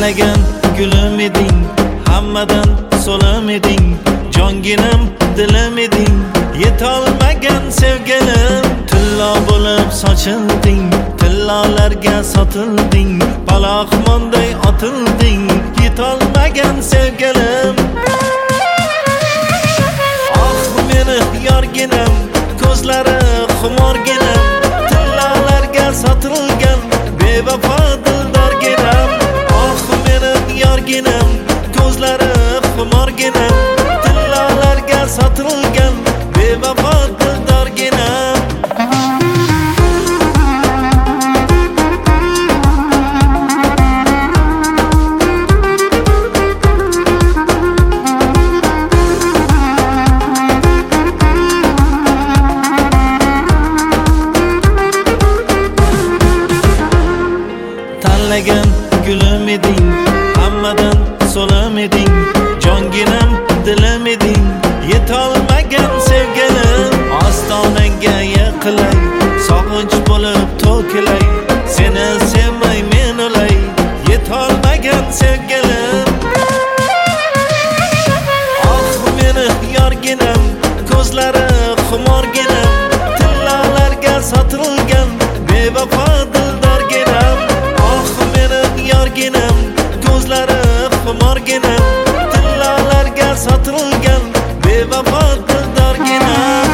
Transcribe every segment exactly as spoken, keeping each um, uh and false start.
tanlagan gulim eding, hammadan so'lim eding, jonginam dilim eding, yetolmagan sevgilim. Tillo bo'lib sochilding, tillolarga sotilding, palaxmonday otilding, yetolmagan sevgilim. Ah meni yorginam, ko'zlari xumorginam, tillolarga sotilgan bevafo dildorginam. Ah meni yorginam, ko'zlari xumorginam, tillolarga sotilgan bevafo dildorginam. Tanlagan gulim eding, hammadan so'lim eding, jonginam dilim eding, yetolmagan sevgilim. Ostonangga yiqilay, sog'inch bo'lib to'kilay, seni sevmay men o'lay, yetolmagan sevgilim. Ah meni yorginam, ko'zlari xumorginam, tillolarga sotilgan bevafo dildorginam. Yorginam, ko'zlari xumorginam, tillolarga sotilgan bevafo dildorginam.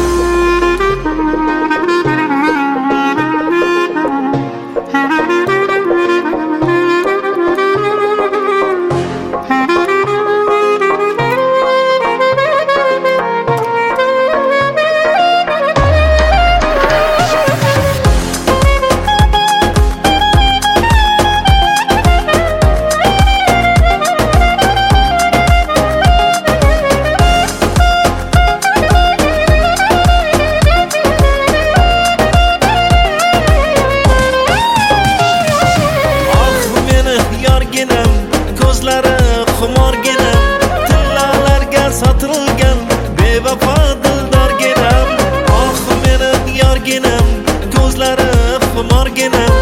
Ko'zlari xumorginam, tillolarga sotilgan bevafo dildorginam. Ah meni yorginam, ko'zlari xumorginam,